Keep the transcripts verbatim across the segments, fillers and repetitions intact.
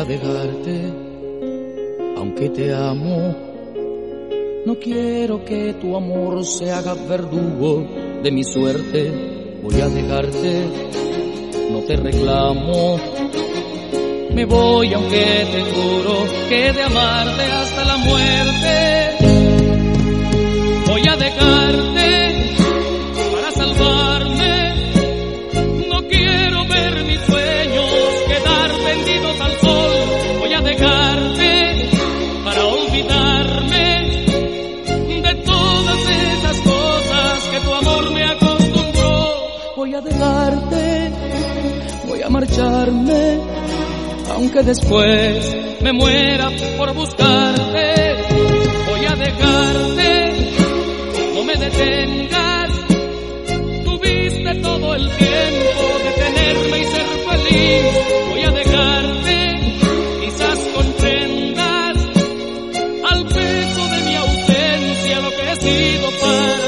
a dejarte, aunque te amo. No quiero que tu amor se haga verdugo de mi suerte. Voy a dejarte, no te reclamo. Me voy aunque te juro que de amarte hasta la muerte. Voy a dejarte para salvarme. No quiero ver mis sueños quedar tendidos al sol. Voy a dejarte para olvidarme de todas esas cosas que tu amor me acostumbró. Voy a dejarte, voy a marcharme, aunque después me muera por buscarte. Voy a dejarte, no me detengas. Tuviste todo el tiempo de tenerme y ser feliz. Voy a dejarte, quizás comprendas al peso de mi ausencia lo que he sido para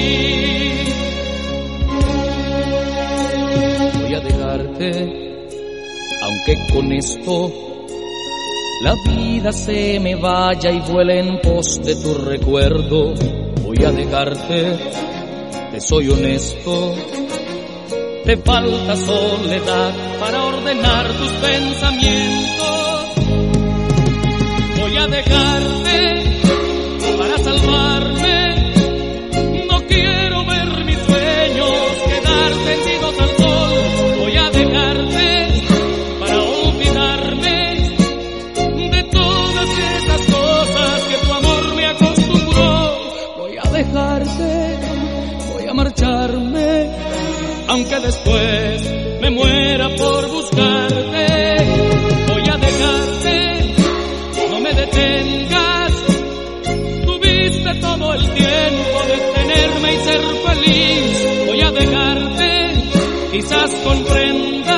ti. Voy a dejarte, aunque con esto la vida se me vaya y vuele en pos de tu recuerdo. Voy a dejarte, te soy honesto. Te falta soledad para ordenar tus pensamientos. Voy a dejarte para salvarme. No quiero ver mis sueños quedar tendidos al sol. Voy a dejarte para olvidarme de todas esas cosas que tu amor me acostumbró. Voy a dejarte, voy a marcharme, aunque después me muera por buscarte. Voy a dejarte, no me detengas. Tuviste todo el tiempo de tenerme y ser feliz. Voy a dejarte, quizás comprendas